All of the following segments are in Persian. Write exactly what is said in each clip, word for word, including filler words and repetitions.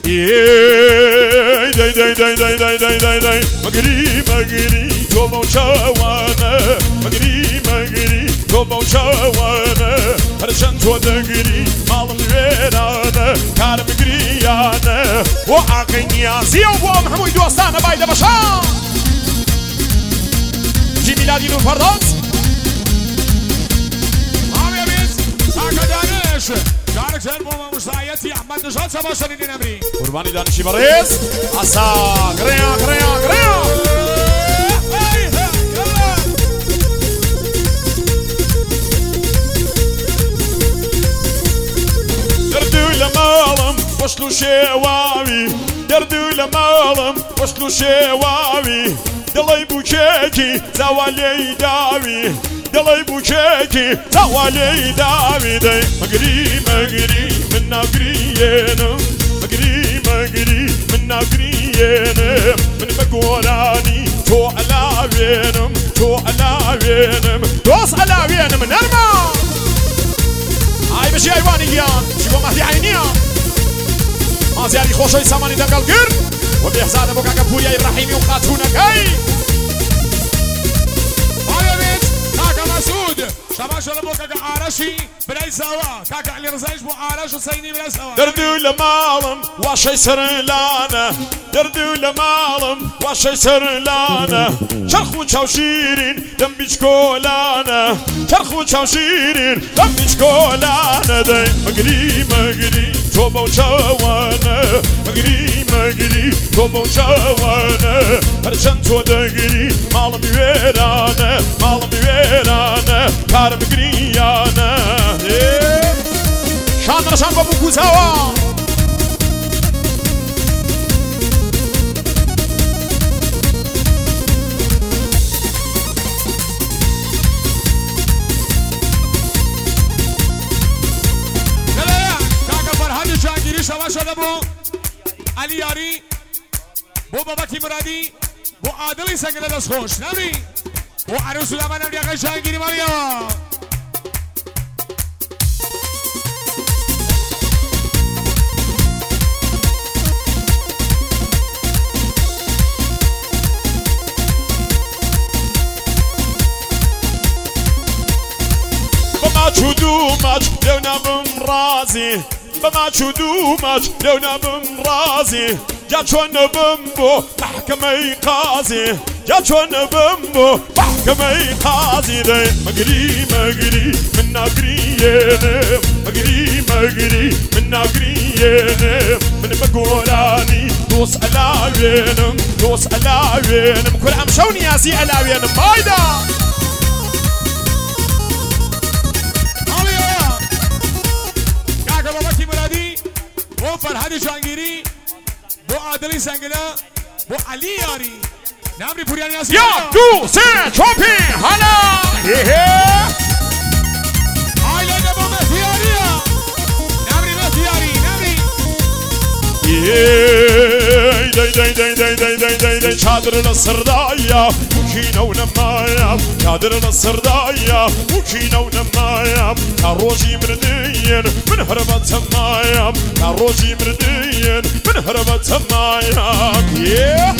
ای دی دی دی دی دی دی دی دی مگری مگری تو موچوانه مگری مگری تو موچوانه هرچند تو دگری مالم ویرانه کارم گریانه و عقل نیازی و بوم هموی دوستانه بایده باشم کی میلادی نور پرداز آمی بیز ساکه دانش دانکتر بوم مسایتی احمد نشاد سوا شنیدی نبری قربانی دانشی بریز اسا گریا گریا گریا دردو لمالم وصلو شواوی دردو لمالم وصلو شواوی دلای بوچکی زوالی داوی دلای بوچکی زوالی داوی دی مگری مگری من نگرینم مگری مگری من نگرینم من بگورانی تو علاوینم تو علاوینم دوست علاوینم نرما ای بشی ایوانی گیان چی با مهدی عینیه ما زیادی خوشوی سامانی دنگل گر و بهزاده بو کاکا پوری ابراهیمی و خاتونک ای آیا بیز کاکا مسعود سوا شده بو کاکا آرشی برای سوا کاکا علی رزایش بو آرش و سینی برای سوا دردو لمالم واشی سرلانه دردو لمالم واشی سرلانه چرخ و چاوشیرین دم بیچ کولانه چرخ و چاوشیرین دم بیچ کولانه دی مگری مگری تو موچوانه مگری مگری تو موچوانه هرچند تو دگری مالم ویرانه مالم ویرانه کارم گریانه شان رشان با بوکوزاوا شما شده بو علی یاری بو بابکی مرادی بو عادلی سنگل دست خوش نبی بو عروس لمن نبی اقای شاهنگیری ماریا بما چودومش لو نبم رازی بما چودومش لو نبم رازی یا چون نبم بو محکمه قاضی یا چون نبم بو محکمه قاضی دی مگری مگری من نگرینم مگری مگری من نگرینم من بگورانی دوست علاوینم دوست علاوینم کل امشو نیازی علاوینم بایدا بو فرهاد جانگیری بو عادلی سنگلا بو علی یاری نمری پوریانی هستی یا دو سه چوپی حالا آیلانه بو مهدی یاریا نمری مهدی یاری نمری دی دی دی دی دی دی دی دی چادر نصردایا مکینه و نمایم چادر نصردایا مکینه و نمایم تا روزی مردین من هربت مایم تا روزی مردین من هربت مایم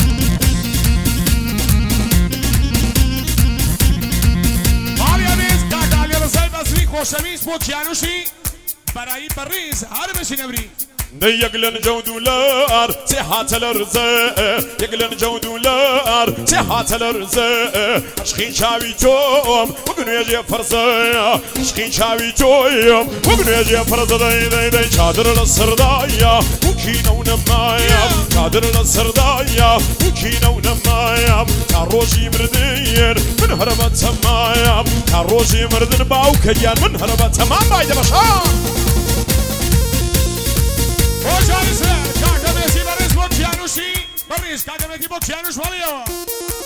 ماریا نیز کاکا علی رزای بزری خوشویز بو کیانوشی برای بریز هر بشی نبری يقلن جودولار صحة الرزاق يقلن جودولار صحة الرزاق عشقي شاوي توم وقنو يجي فرزايا عشقي شاوي توم وقنو يجي فرزا داي داي داي شادر السردايا وكينا ونمايا شادر السردايا وكينا ونمايا كاروجي مردين من هربت سمايا كاروجي مردن باوكيان من هربت سمايا بايد بشام Hoca ise kaka mesi bariz bu kiyanushi bariz kaka meti bu kiyanush valıyor.